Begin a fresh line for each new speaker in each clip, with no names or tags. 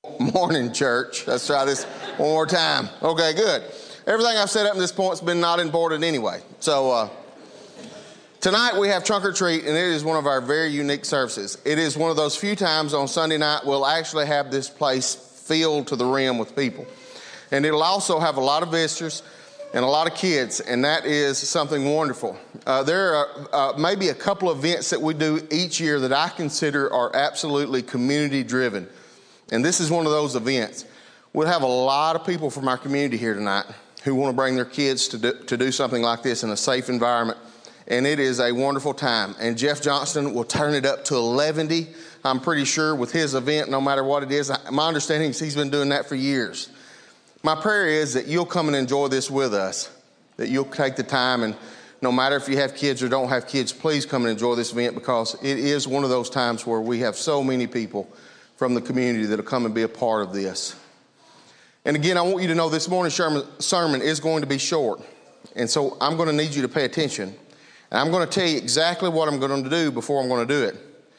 Morning, church. Let's try this one more time. Okay, good. Everything I've said up to this point has been not important anyway. So tonight we have Trunk or Treat, and it is one of our very unique services. It is one of those few times on Sunday night we'll actually have this place filled to the rim with people. And it'll also have a lot of visitors and a lot of kids, and that is something wonderful. There are maybe a couple of events that we do each year that I consider are absolutely community-driven. And this is one of those events. We'll have a lot of people from our community here tonight who want to bring their kids to do something like this in a safe environment. And it is a wonderful time. And Jeff Johnston will turn it up to 11, I'm pretty sure, with his event, no matter what it is. My understanding is he's been doing that for years. My prayer is that you'll come and enjoy this with us, that you'll take the time, and no matter if you have kids or don't have kids, please come and enjoy this event, because it is one of those times where we have so many people from the community that'll come and be a part of this. And again, I want you to know this morning's sermon is going to be short. And so I'm going to need you to pay attention. And I'm going to tell you exactly what I'm going to do before I'm going to do it.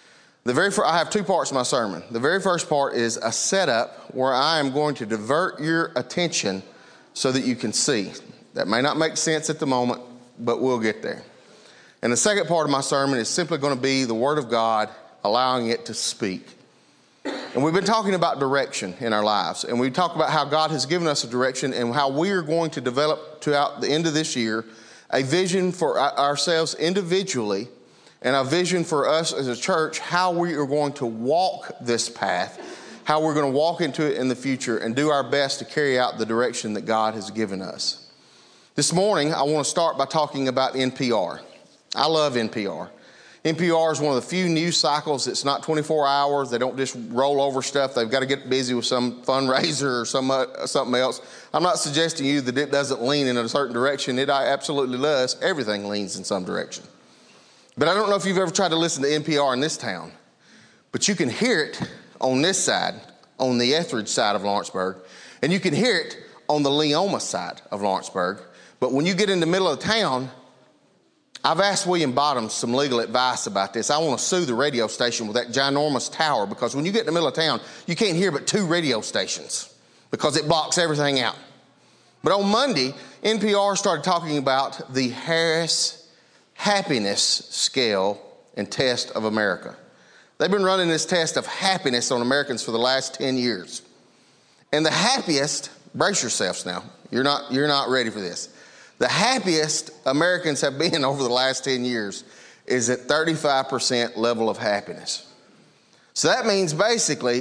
I have two parts of my sermon. The very first part is a setup where I am going to divert your attention so that you can see. That may not make sense at the moment, but we'll get there. And the second part of my sermon is simply going to be the Word of God, allowing it to speak. And we've been talking about direction in our lives. And we talk about how God has given us a direction and how we are going to develop throughout the end of this year a vision for ourselves individually and a vision for us as a church, how we are going to walk this path, how we're going to walk into it in the future and do our best to carry out the direction that God has given us. This morning, I want to start by talking about NPR. I love NPR. NPR is one of the few news cycles that's not 24 hours. They don't just roll over stuff. They've got to get busy with some fundraiser or something else. I'm not suggesting to you that it doesn't lean in a certain direction. It absolutely does. Everything leans in some direction. But I don't know if you've ever tried to listen to NPR in this town, but you can hear it on this side, on the Etheridge side of Lawrenceburg, and you can hear it on the Leoma side of Lawrenceburg. But when you get in the middle of town, I've asked William Bottoms some legal advice about this. I want to sue the radio station with that ginormous tower, because when you get in the middle of town, you can't hear but two radio stations because it blocks everything out. But on Monday, NPR started talking about the Harris Happiness Scale and Test of America. They've been running this test of happiness on Americans for the last 10 years. And the happiest, brace yourselves now, you're not ready for this. The happiest Americans have been over the last 10 years is at 35% level of happiness. So that means basically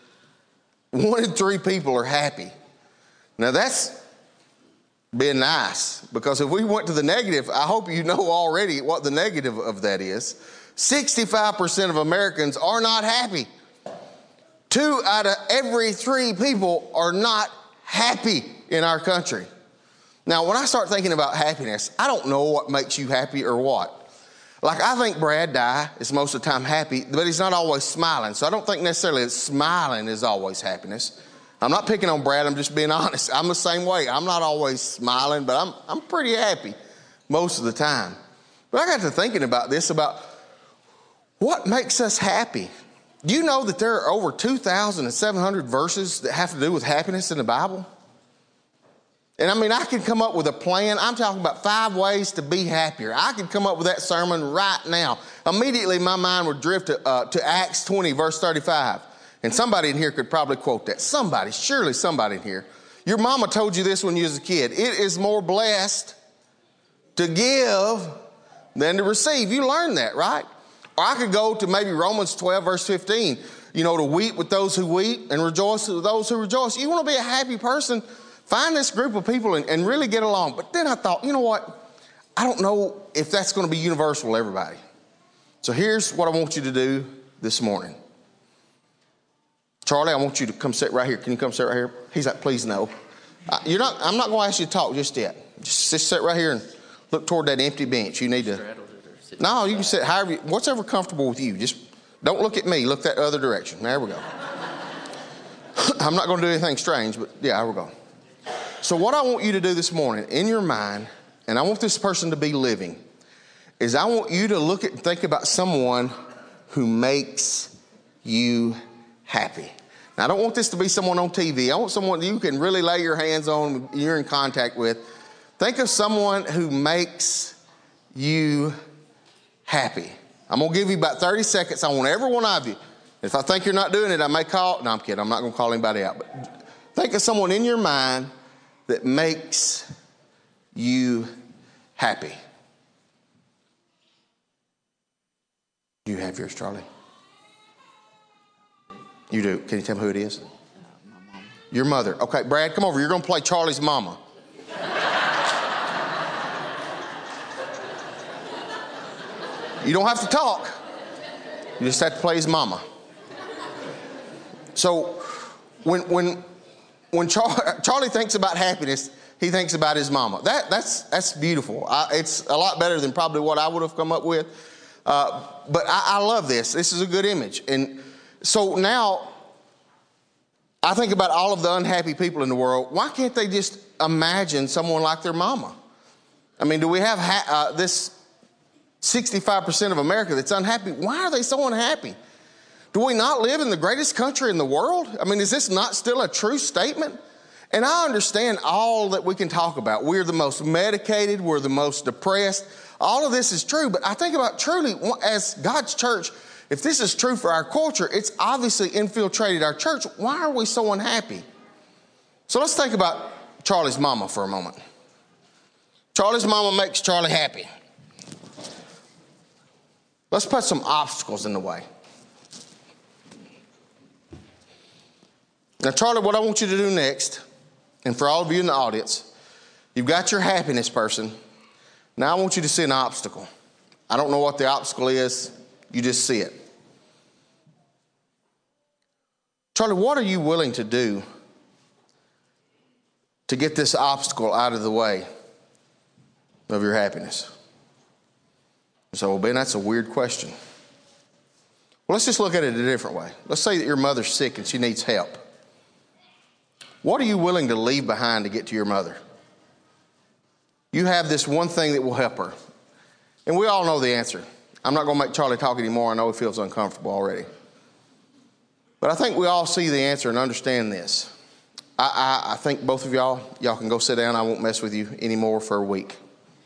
1 in 3 people are happy. Now that's being nice, because if we went to the negative, I hope you know already what the negative of that is. 65% of Americans are not happy. 2 out of every 3 people are not happy in our country. Now, when I start thinking about happiness, I don't know what makes you happy or what. Like, I think Brad Dye is most of the time happy, but he's not always smiling. So I don't think necessarily that smiling is always happiness. I'm not picking on Brad, I'm just being honest. I'm the same way. I'm not always smiling, but I'm pretty happy most of the time. But I got to thinking about this, about what makes us happy. Do you know that there are over 2,700 verses that have to do with happiness in the Bible? And I mean, I could come up with a plan. I'm talking about 5 ways to be happier. I could come up with that sermon right now. Immediately, my mind would drift to Acts 20, verse 35. And somebody in here could probably quote that. Surely somebody in here. Your mama told you this when you was a kid. It is more blessed to give than to receive. You learned that, right? Or I could go to maybe Romans 12, verse 15. To weep with those who weep and rejoice with those who rejoice. You want to be a happy person? Find this group of people and really get along. But then I thought, you know what? I don't know if that's going to be universal to everybody. So here's what I want you to do this morning. Charlie, I want you to come sit right here. Can you come sit right here? He's like, please no. I'm not going to ask you to talk just yet. Just sit right here and look toward that empty bench. You need to. No, you can sit whatever comfortable with you. Just don't look at me. Look that other direction. There we go. I'm not going to do anything strange, but yeah, there we go. So what I want you to do this morning in your mind, and I want this person to be living, is I want you to look at and think about someone who makes you happy. Now, I don't want this to be someone on TV. I want someone you can really lay your hands on, you're in contact with. Think of someone who makes you happy. I'm going to give you about 30 seconds. I want every one of you. If I think you're not doing it, I may call. No, I'm kidding. I'm not going to call anybody out. But think of someone in your mind that makes you happy. You have yours, Charlie? You do. Can you tell me who it is?
My mom.
Your mother. Okay, Brad, come over. You're going to play Charlie's mama. You don't have to talk. You just have to play his mama. So when Charlie thinks about happiness, he thinks about his mama. That's beautiful. It's a lot better than probably what I would have come up with. But I love this. This is a good image. And so now I think about all of the unhappy people in the world. Why can't they just imagine someone like their mama? I mean, do we have this 65% of America that's unhappy? Why are they so unhappy? Do we not live in the greatest country in the world? I mean, is this not still a true statement? And I understand all that we can talk about. We're the most medicated. We're the most depressed. All of this is true. But I think about truly, as God's church, if this is true for our culture, it's obviously infiltrated our church. Why are we so unhappy? So let's think about Charlie's mama for a moment. Charlie's mama makes Charlie happy. Let's put some obstacles in the way. Now, Charlie, what I want you to do next, and for all of you in the audience, you've got your happiness person. Now I want you to see an obstacle. I don't know what the obstacle is. You just see it. Charlie, what are you willing to do to get this obstacle out of the way of your happiness? So, well, Ben, that's a weird question. Well, let's just look at it a different way. Let's say that your mother's sick and she needs help. What are you willing to leave behind to get to your mother? You have this one thing that will help her. And we all know the answer. I'm not going to make Charlie talk anymore. I know he feels uncomfortable already. But I think we all see the answer and understand this. I think both of y'all can go sit down. I won't mess with you anymore for a week.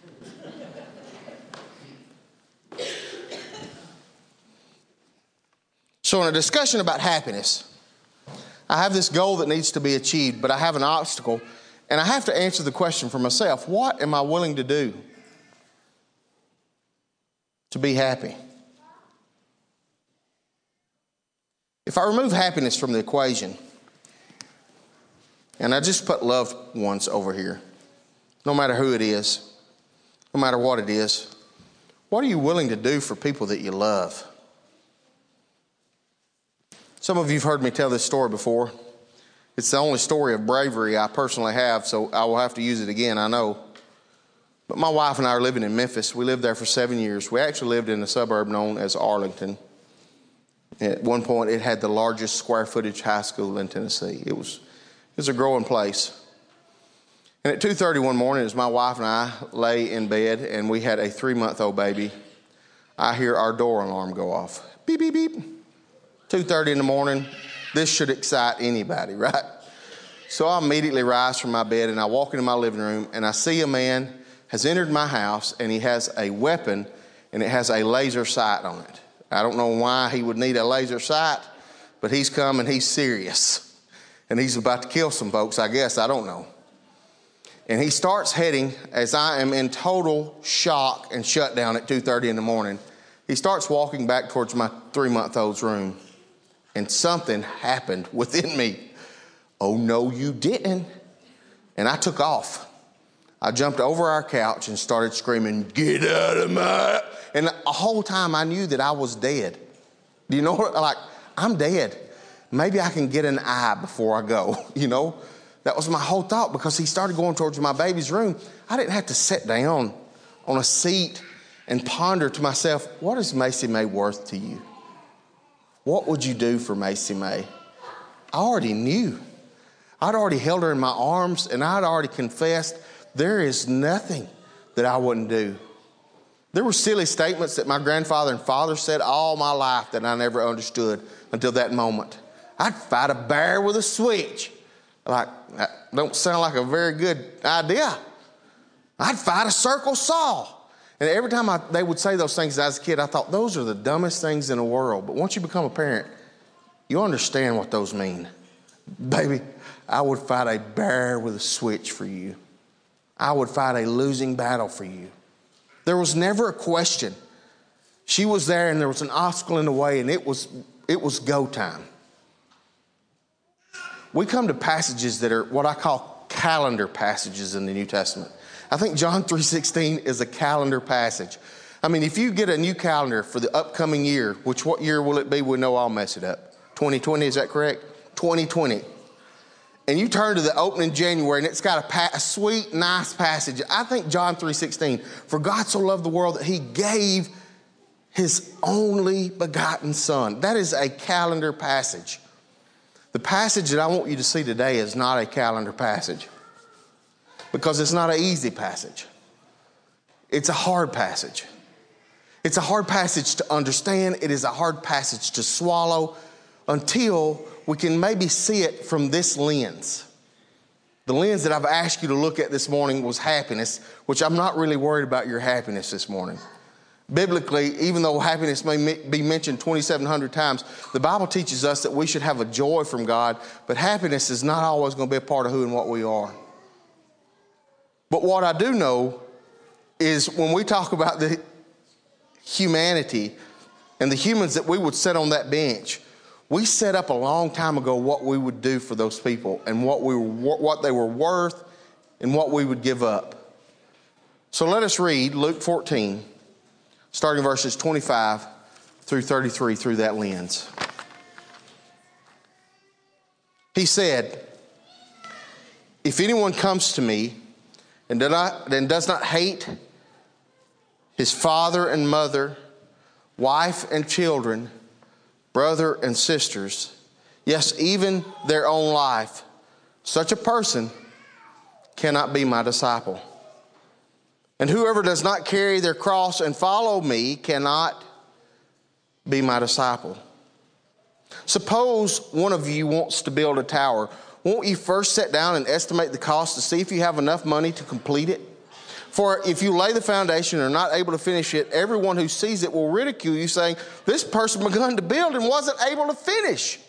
So in a discussion about happiness, I have this goal that needs to be achieved, but I have an obstacle, and I have to answer the question for myself. What am I willing to do to be happy? If I remove happiness from the equation, and I just put loved ones over here, no matter who it is, no matter what it is, what are you willing to do for people that you love? Some of you have heard me tell this story before. It's the only story of bravery I personally have, so I will have to use it again, I know. But my wife and I are living in Memphis. We lived there for 7 years. We actually lived in a suburb known as Arlington. At one point, it had the largest square footage high school in Tennessee. It was a growing place. And at 2:30 one morning, as my wife and I lay in bed, and we had a 3-month-old baby, I hear our door alarm go off. Beep, beep, beep. 2:30 in the morning. This should excite anybody, right? So I immediately rise from my bed, and I walk into my living room, and I see a man has entered my house, and he has a weapon, and it has a laser sight on it. I don't know why he would need a laser sight, but he's come, and he's serious. And he's about to kill some folks, I guess. I don't know. And he starts heading, as I am in total shock and shutdown at 2:30 in the morning, he starts walking back towards my 3-month-old's room. And something happened within me. Oh, no, you didn't. And I took off. I jumped over our couch and started screaming, "Get out of my..." And the whole time I knew that I was dead. Do you know what? Like, I'm dead. Maybe I can get an eye before I go, you know? That was my whole thought, because he started going towards my baby's room. I didn't have to sit down on a seat and ponder to myself, what is Macy May worth to you? What would you do for Macy May? I already knew. I'd already held her in my arms, and I'd already confessed there is nothing that I wouldn't do. There were silly statements that my grandfather and father said all my life that I never understood until that moment. I'd fight a bear with a switch. Like, that don't sound like a very good idea. I'd fight a circle saw. And every time they would say those things as a kid, I thought, those are the dumbest things in the world. But once you become a parent, you understand what those mean. Baby, I would fight a bear with a switch for you. I would fight a losing battle for you. There was never a question. She was there and there was an obstacle in the way, and it was go time. We come to passages that are what I call calendar passages in the New Testament. I think John 3:16 is a calendar passage. I mean, if you get a new calendar for the upcoming year, what year will it be? We know I'll mess it up. 2020, is that correct? 2020. And you turn to the opening January, and it's got a sweet, nice passage. I think John 3:16, for God so loved the world that he gave his only begotten son. That is a calendar passage. The passage that I want you to see today is not a calendar passage, because it's not an easy passage. It's a hard passage. It's a hard passage to understand. It is a hard passage to swallow until we can maybe see it from this lens. The lens that I've asked you to look at this morning was happiness, which I'm not really worried about your happiness this morning. Biblically, even though happiness may be mentioned 2,700 times, the Bible teaches us that we should have a joy from God, but happiness is not always going to be a part of who and what we are. But what I do know is when we talk about the humanity and the humans that we would set on that bench, we set up a long time ago what we would do for those people and what they were worth and what we would give up. So let us read Luke 14, starting verses 25 through 33 through that lens. He said, if anyone comes to me and does not hate his father and mother, wife and children, brother and sisters, yes, even their own life, such a person cannot be my disciple. And whoever does not carry their cross and follow me cannot be my disciple. Suppose one of you wants to build a tower. Won't you first sit down and estimate the cost to see if you have enough money to complete it? For if you lay the foundation and are not able to finish it, everyone who sees it will ridicule you, saying, this person begun to build and wasn't able to finish.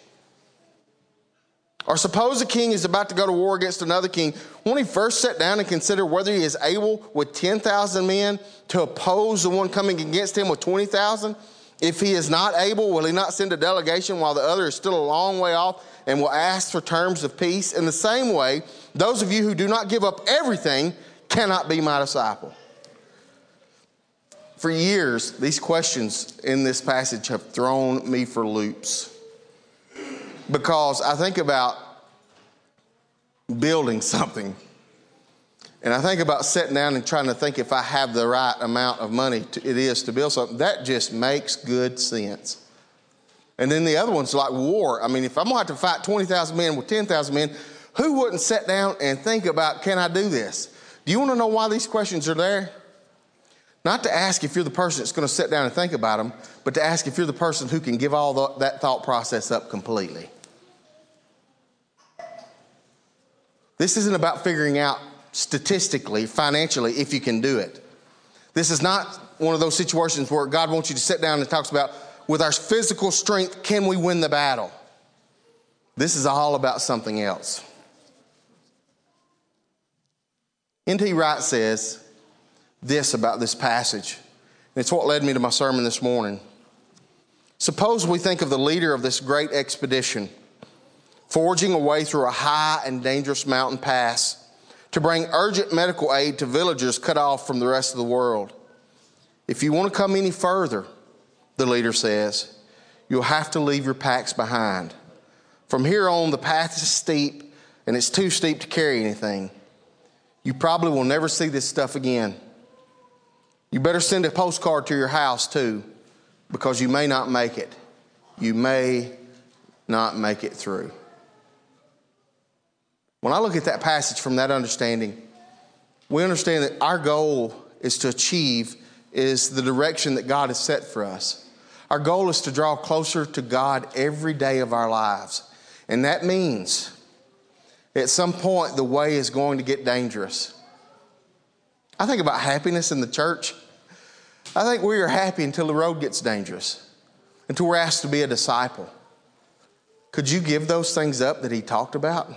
Or suppose a king is about to go to war against another king. Won't he first sit down and consider whether he is able with 10,000 men to oppose the one coming against him with 20,000? If he is not able, will he not send a delegation while the other is still a long way off and will ask for terms of peace? In the same way, those of you who do not give up everything cannot be my disciple. For years, these questions in this passage have thrown me for loops, because I think about building something, and I think about sitting down and trying to think if I have the right amount of money it is to build something. That just makes good sense. And then the other one's like war. I mean, if I'm going to have to fight 20,000 men with 10,000 men, who wouldn't sit down and think about, can I do this? Do you want to know why these questions are there? Not to ask if you're the person that's going to sit down and think about them, but to ask if you're the person who can give all that thought process up completely. This isn't about figuring out statistically, financially, if you can do it. This is not one of those situations where God wants you to sit down and talks about, with our physical strength, can we win the battle? This is all about something else. N.T. Wright says this about this passage, and it's what led me to my sermon this morning. Suppose we think of the leader of this great expedition forging a way through a high and dangerous mountain pass to bring urgent medical aid to villagers cut off from the rest of the world. If you want to come any further, the leader says, you'll have to leave your packs behind. From here on, the path is steep, and it's too steep to carry anything. You probably will never see this stuff again. You better send a postcard to your house too, because you may not make it. You may not make it through. When I look at that passage from that understanding, we understand that our goal is to achieve is the direction that God has set for us. Our goal is to draw closer to God every day of our lives. And that means at some point the way is going to get dangerous. I think about happiness in the church. I think we are happy until the road gets dangerous, until we're asked to be a disciple. Could you give those things up that he talked about?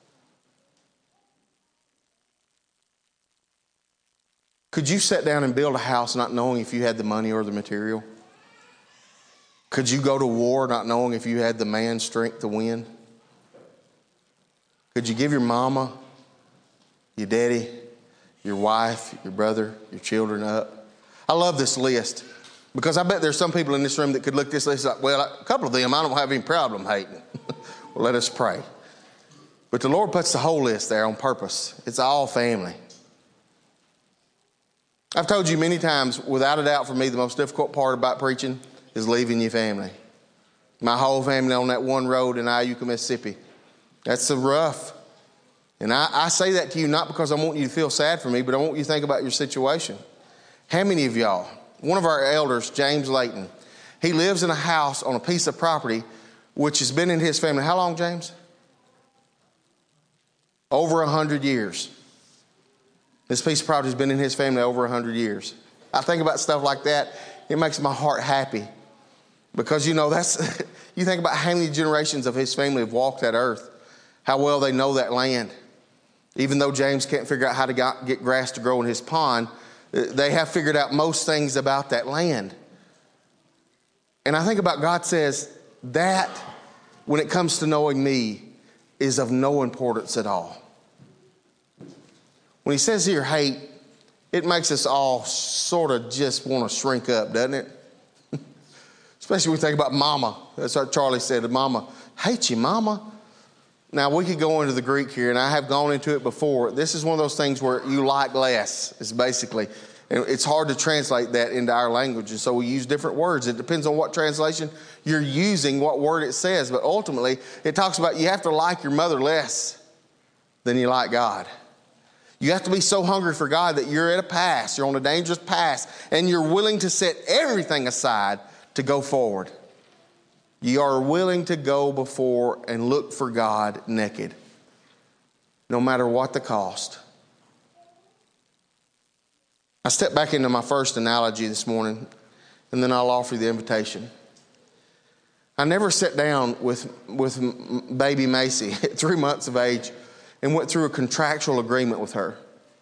Could you sit down and build a house not knowing if you had the money or the material? Could you go to war not knowing if you had the man strength to win? Could you give your mama, your daddy, your wife, your brother, your children up? I love this list because I bet there's some people in this room that could look at this list like, well, a couple of them I don't have any problem hating. Well, let us pray. But the Lord puts the whole list there on purpose. It's all family. I've told you many times, without a doubt for me, the most difficult part about preaching is leaving your family. My whole family on that one road in Iuka, Mississippi. That's so rough. And I say that to you not because I want you to feel sad for me, but I want you to think about your situation. How many of y'all, one of our elders, James Layton, he lives in a house on a piece of property which has been in his family. How long, James? Over 100 years. This piece of property has been in his family over 100 years. I think about stuff like that. It makes my heart happy. Because, that's, you think about how many generations of his family have walked that earth, how well they know that land. Even though James can't figure out how to get grass to grow in his pond, they have figured out most things about that land. And I think about God says that when it comes to knowing me is of no importance at all. When he says here, hate, it makes us all sort of just want to shrink up, doesn't it? Especially when we think about mama. That's what Charlie said. Mama, hate you, mama. Now, we could go into the Greek here, and I have gone into it before. This is one of those things where you like less, is basically. And it's hard to translate that into our language, and so we use different words. It depends on what translation you're using, what word it says. But ultimately, it talks about you have to like your mother less than you like God. You have to be so hungry for God that you're at a pass, you're on a dangerous pass, and you're willing to set everything aside to go forward. You are willing to go before and look for God naked, no matter what the cost. I step back into my first analogy this morning, and then I'll offer you the invitation. I never sat down with baby Macy at 3 months of age and went through a contractual agreement with her.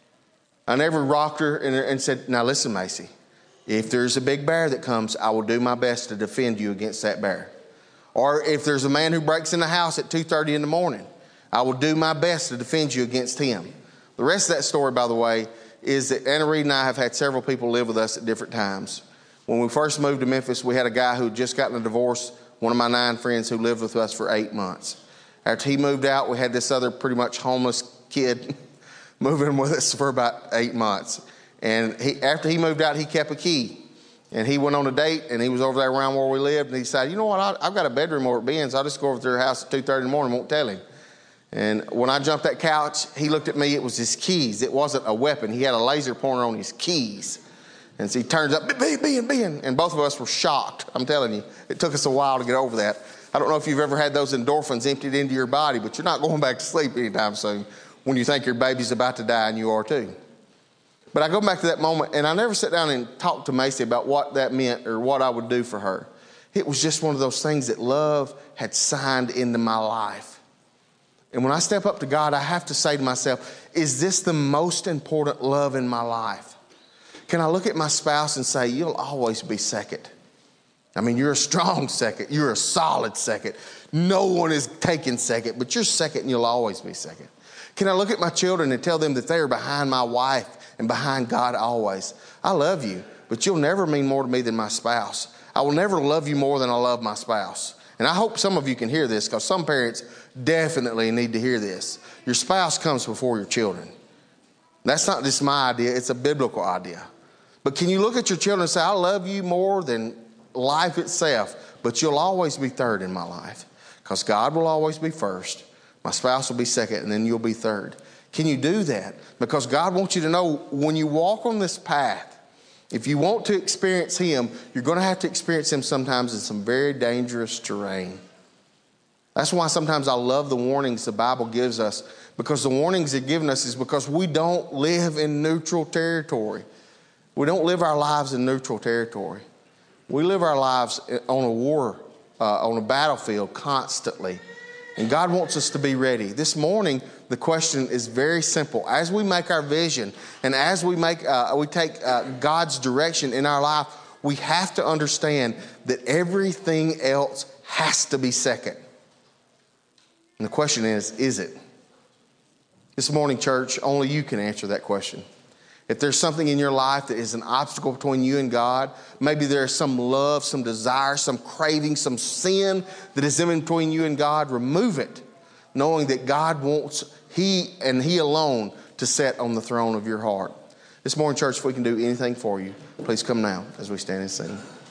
I never rocked her and said, now listen, Macy, if there's a big bear that comes, I will do my best to defend you against that bear. Or if there's a man who breaks in the house at 2:30 in the morning, I will do my best to defend you against him. The rest of that story, by the way, is that Anna Reed and I have had several people live with us at different times. When we first moved to Memphis, we had a guy who had just gotten a divorce, one of my 9 friends who lived with us for 8 months. After he moved out, we had this other pretty much homeless kid moving with us for about 8 months. And after he moved out, he kept a key. And he went on a date, and he was over there around where we lived, and he decided, you know what, I've got a bedroom over at Ben's. I'll just go over to their house at 2:30 in the morning and won't tell him. And when I jumped that couch, he looked at me. It was his keys. It wasn't a weapon. He had a laser pointer on his keys. And so he turns up, Ben. And both of us were shocked. I'm telling you, it took us a while to get over that. I don't know if you've ever had those endorphins emptied into your body, but you're not going back to sleep anytime soon when you think your baby's about to die, and you are too. But I go back to that moment, and I never sat down and talked to Macy about what that meant or what I would do for her. It was just one of those things that love had signed into my life. And when I step up to God, I have to say to myself, is this the most important love in my life? Can I look at my spouse and say, you'll always be second? I mean, you're a strong second. You're a solid second. No one is taking second, but you're second and you'll always be second. Can I look at my children and tell them that they are behind my wife and behind God always? I love you, but you'll never mean more to me than my spouse. I will never love you more than I love my spouse. And I hope some of you can hear this, because some parents definitely need to hear this. Your spouse comes before your children. That's not just my idea. It's a biblical idea. But can you look at your children and say, I love you more than life itself, but you'll always be third in my life, because God will always be first. My spouse will be second, and then you'll be third. Can you do that? Because God wants you to know when you walk on this path, if you want to experience Him, you're going to have to experience Him sometimes in some very dangerous terrain. That's why sometimes I love the warnings the Bible gives us, because the warnings it's given us is because we don't live in neutral territory. We don't live our lives in neutral territory. We live our lives on a war, on a battlefield constantly. And God wants us to be ready. This morning, the question is very simple. As we make our vision and as we take God's direction in our life, we have to understand that everything else has to be second. And the question is it? This morning, church, only you can answer that question. If there's something in your life that is an obstacle between you and God, maybe there's some love, some desire, some craving, some sin that is in between you and God, remove it, knowing that God wants He and He alone to sit on the throne of your heart. This morning, church, if we can do anything for you, please come now as we stand and sing.